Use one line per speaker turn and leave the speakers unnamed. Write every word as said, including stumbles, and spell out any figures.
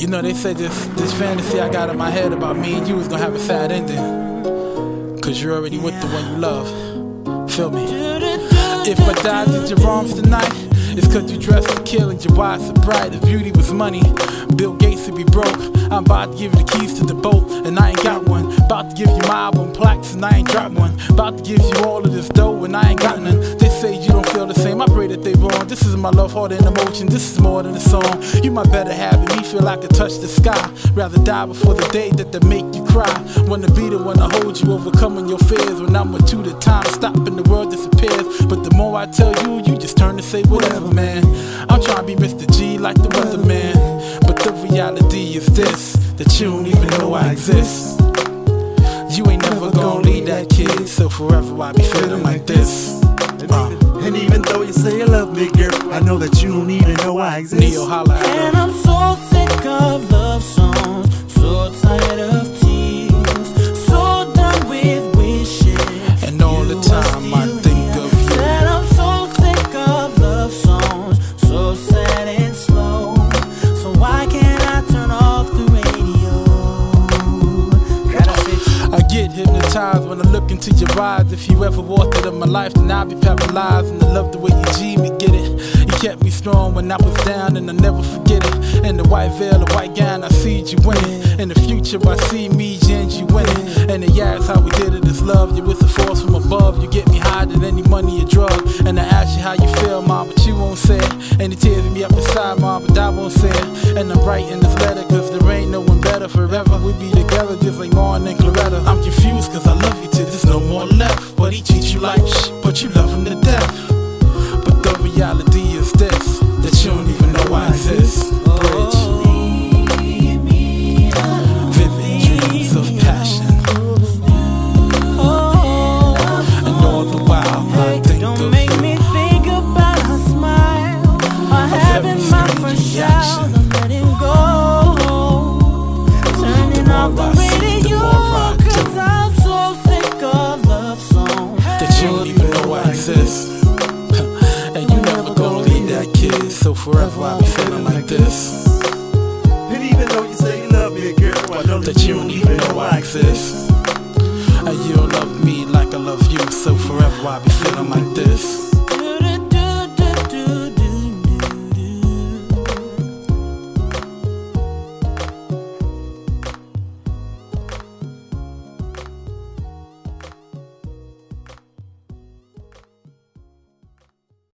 You know, they said this, this fantasy I got in my head about me and you was gonna have a sad ending, cause you're already with the one you love. Feel me? If I died in your arms tonight, it's cause you dressed to kill and your eyes so bright. If beauty was money, Bill Gates would be broke. I'm about to give you the keys to the boat, and I ain't got one. About to give you my album plaques, and I ain't dropped one. About to give you all of this dough, and I ain't got none. They say you don't feel the same, I pray that they wrong. This is my love, heart, and emotion, this is more than a song. You my better half, and me feel I could touch the sky. Rather die before the day that they make you cry. Wanna be the one to hold you, overcoming your fears. When I'm with you, the time stops and the world disappears. But the more I tell you, you just turn to say whatever, man. I'm trying to be Mister G like the weatherman, but the reality is this, that you don't even know I exist. You ain't never gonna leave that kid, so forever I be feeling like this. uh.
And even though you say you love me, girl, I know that you don't even know I exist.
Neo, holla at
And I'm so sick of love songs, so tired of tears, so done with wishing.
And all the time I think of you.
And I'm so sick of love songs, so sad and slow. So why can't I turn off the radio?
I get hypnotized when I look into your eyes. If you ever walked into my life, then I'll be paralyzed. And I love the way you G me, get it. You kept me strong when I was down, and I never forget it. In the white veil, the white gown, I see you winning. In the future, I see me and you winning. And the yeah, it's how we did it, it's love. You with a force from above. You get me higher than any money or drug. And I ask you how you feel, mom, but you won't say it. And it tears me up inside, mom, but I won't say it. And I'm writing this letter, cause there ain't no one better. Forever we be together, just like Martin and Claretta. I'm confused, cause I love you till there's no more left. But he treats you like shh, but you love him to death. But the reality is this, that you don't even know I exist. Bridge. Vivid dreams of passion. And all the while I think of you.
Don't make me think about her smile, or having my first shout. I'm letting go, turning off the radio, cause I'm so sick of love songs
that you don't even know I exist. And you never gonna leave that kid, so forever I'll be feeling like this.
And even though you say you love me, girl, I know
that you don't even know I exist. And you don't love me like I love you, so forever I'll be feeling like this.